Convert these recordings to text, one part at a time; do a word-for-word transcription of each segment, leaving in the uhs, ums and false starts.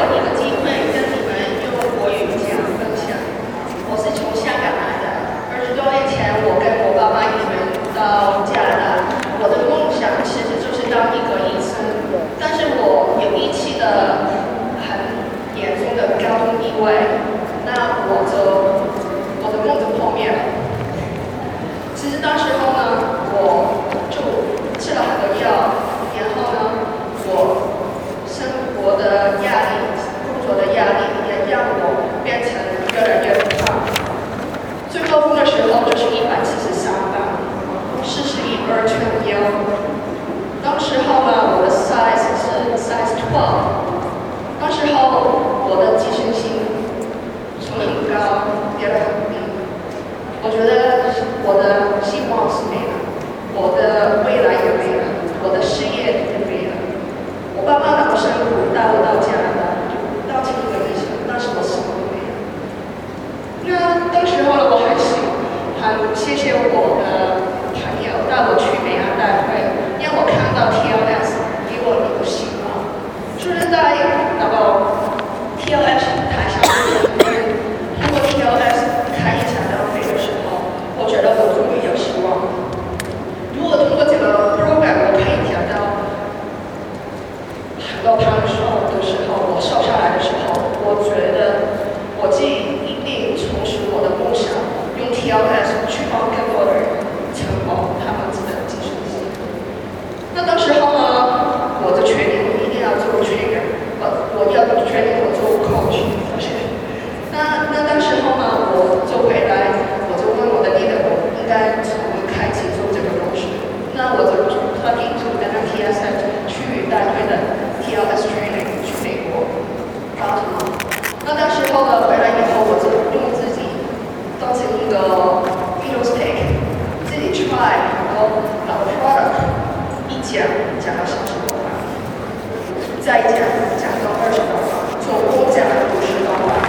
我一个机会跟你们用国语讲分享。我是从香港来的，二十多年前我跟我爸爸移民到加拿大。我的梦想其实就是当一个医生，但是我有一次的很严重的交通意外，那我就我的梦就破灭了。其实当时候呢，我就吃了很多药，然后呢，我生活的压力、工作的压力也让我变成越来越胖。最高峰的时候就是一百七十三磅，四十一二寸腰。当时候呢，我的 size 是 size twelve。当时候我的自信心从很高跌得很低。我觉得我的希望是没了，我的未来也没了，我的事业也没了。我爸爸那么辛苦带我到加拿大，当成一个医生，但是我什么都没有。那当时候呢，我还是很谢谢我的朋友带我去美安大会，让我看到 T L S 给我一个希望。就是在那个 T L S 台上面，通过 T L S 开一场疗费的时候，我觉得我终于有希望了。如果通过这个 program 我可以讲到很多胖瘦的时候，我瘦下来的时候，我觉得我自己一定重拾我的梦想，用 T L S 去帮更多的人成功他们自己的自信心。那当时候呢，我就决定我一定要做 trainer， 我我要决定我做 coach。那那当时候呢，我就回来，我就问我的 leader， 我应该从开始做这个东西。那我就特地就跟他 T S F 去带队的 T L S training 去美国，巴特曼。那当时候呢，回来以后，我就用自己当成一个 video stick， 自己 try， 然后把 product 一讲讲到三十多万，再讲讲到二十多万，总共讲了五十多万。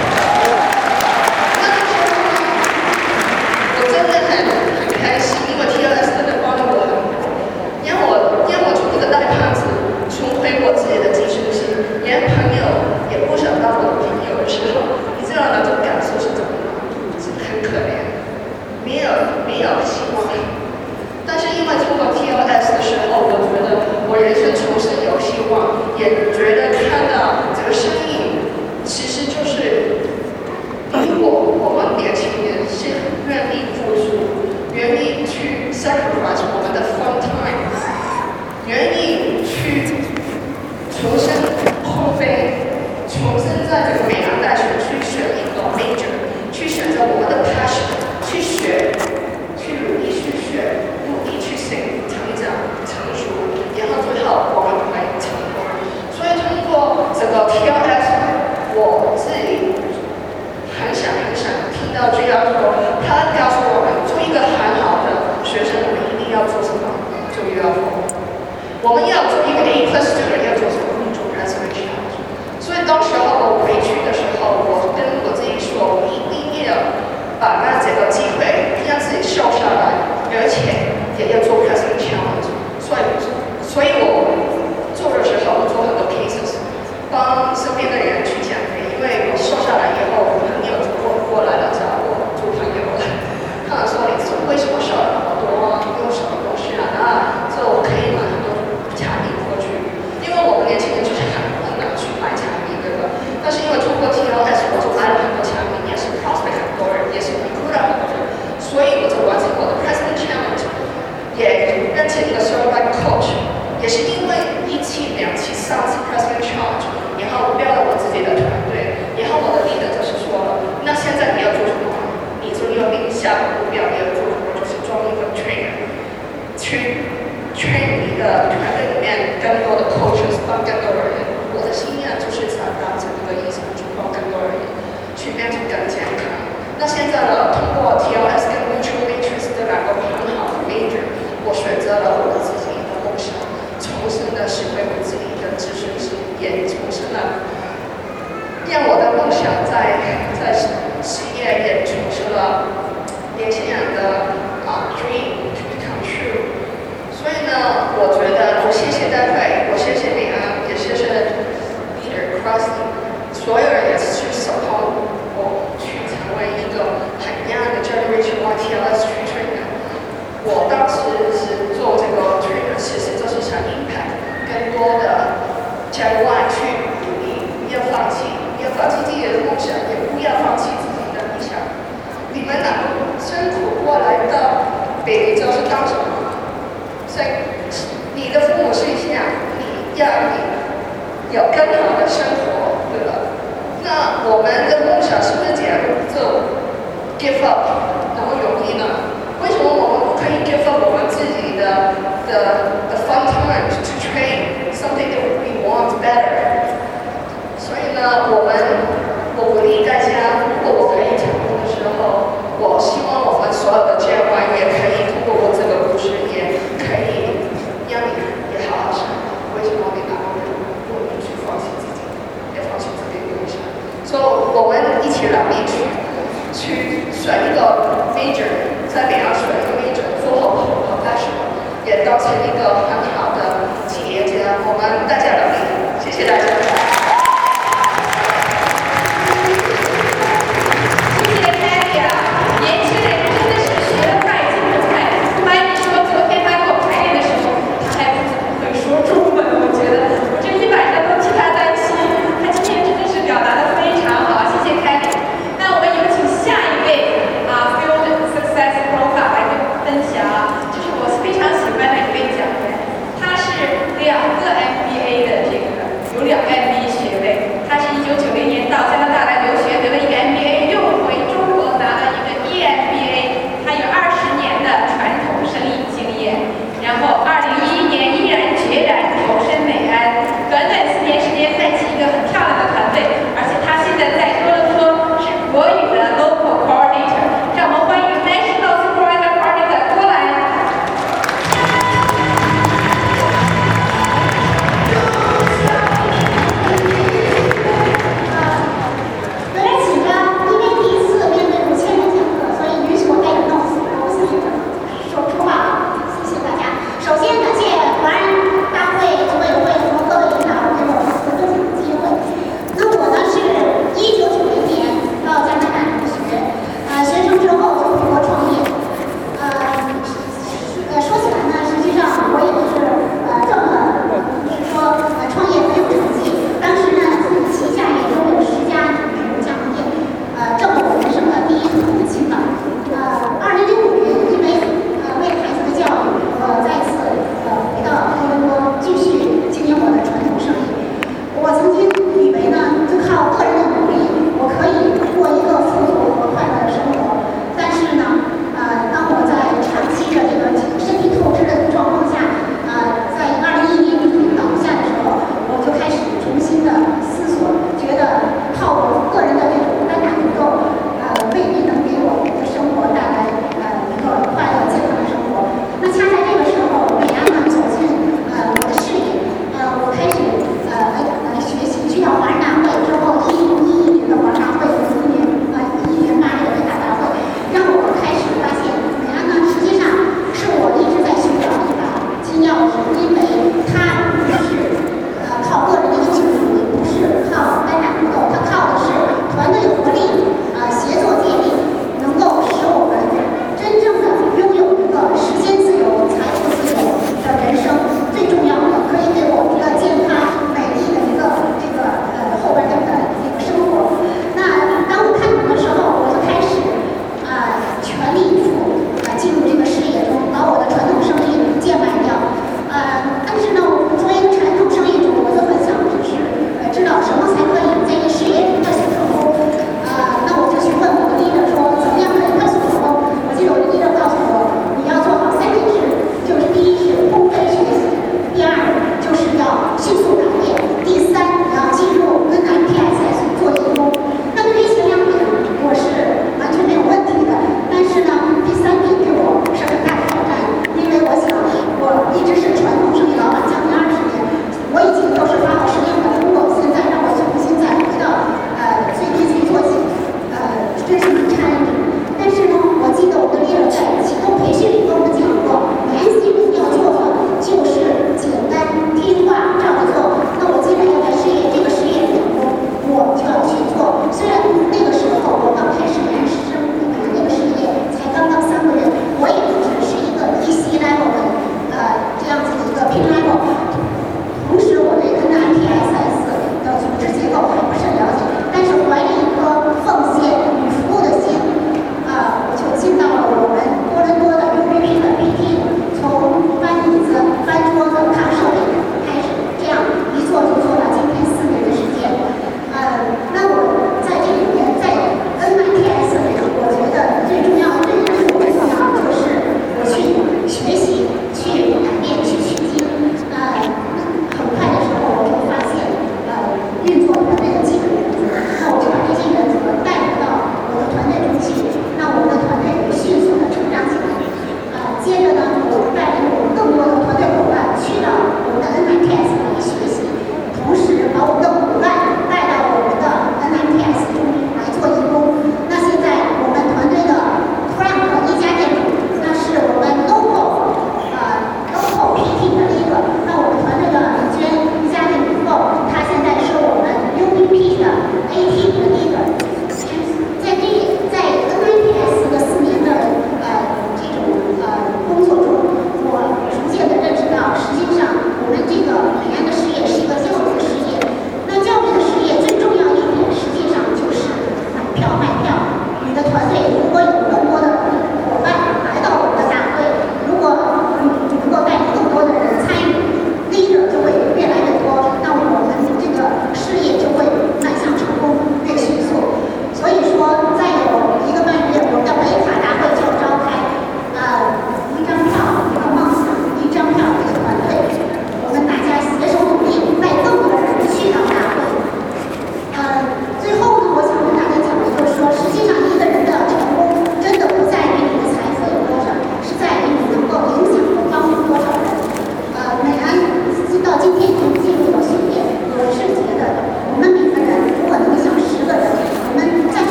我真的很很开心，因为 T L S 真的帮了我很多，让我让我从一个大胖子重回我自己的自信心，连朋友也不想当我的朋友的时候，你知道那种感受是怎么样？是很可怜，没有没有希望。但是因为通过 T L S 的时候，我觉得我人生重新有希望，也觉得看到这个生命其实就是如果我们年轻人是愿意付出，愿意去 sacrifice 我们的 fun time， 愿意去重新空飞，重新在这个美南大学去选一个 major， 去选择我们的 passion， 去学，去努力去学，努力去成成长成熟，然后最后我们会成功。所以通过这个 T L S， 我自己很想很想听到这样说，他告诉我们，做一个很好的学生，我们一定要做什么？做 U F O。我们要做一个 A plus student， 要做什么？做 presentation。所以当时候我回去的时候，我跟我自己说，我一定要把那这个机会让自己瘦下来，而且也要做 presentation。所以，所以我做的时候，我做很多 cases， 帮身边的人去讲。因为我瘦下来以后，我朋友就过过来了找我做朋友了。他们说你为什么瘦了那么多？用什么东西啊？那这我可以买很多产品过去，因为我们年轻人就是很困难去买产品，对吧？但是因为通过 T L S， 我就买了很多产品，也是 prospect 很多人，也是 recruit 很多人，所以我就完成我的 president challenge， 也变成一个 certified coach， 也是因为一期、两期、三期 president challenge。然后标了我自己的团队，然后我的 leader 就是说了，那现在你要做什么？你就要定下个目标，你要做什么？就是装一个 trainer， 去 train 你的团队里面更多的 coaches， 帮更多的人。我的心愿就是想让整个医生去帮更多的人，去变成更健康。那现在呢，通过 T L S 跟 Mutual Matrix 这两个很好的 major， 我选择了我自己的梦想，重新的拾回我自己的自信心。也重新了，让我的梦想在在事业也重拾了年轻人的啊 dream to become true。所以呢，我觉得我谢谢大会，我谢谢美安，也谢谢 Peter Cross。 所有人也是去 support 我去成为一个很 young 的 Generation Y T L S 去 trainer。我当时是做这个 trainer， 其实就是想 impact 更多的 Gen Y 去鼓励，不要放弃，不要放弃自己的梦想，也不要放弃自己的理想。你们两个辛苦过来到北美洲是当什么？所以你的父母是想你要你有更好的生活，对吧？那我们的梦想是不是这样就 give up 然后容易呢？为什么我们不可以 give up 我们自己的的的 fun times to train something that we want better？ 所以呢，我们我鼓励大家，如果我可以成功的时候，我希望我们所有的 Gen Y 也可以通过我这个故事，也可以让你也好好生活。为什么你哪个人不能去放弃自己，也放弃自己的梦想？所以我们一起努力去去选一个 major， 在北洋选一个 major， 做好好大学，也当成一个很好的企业家。我们大家努力，谢谢大家。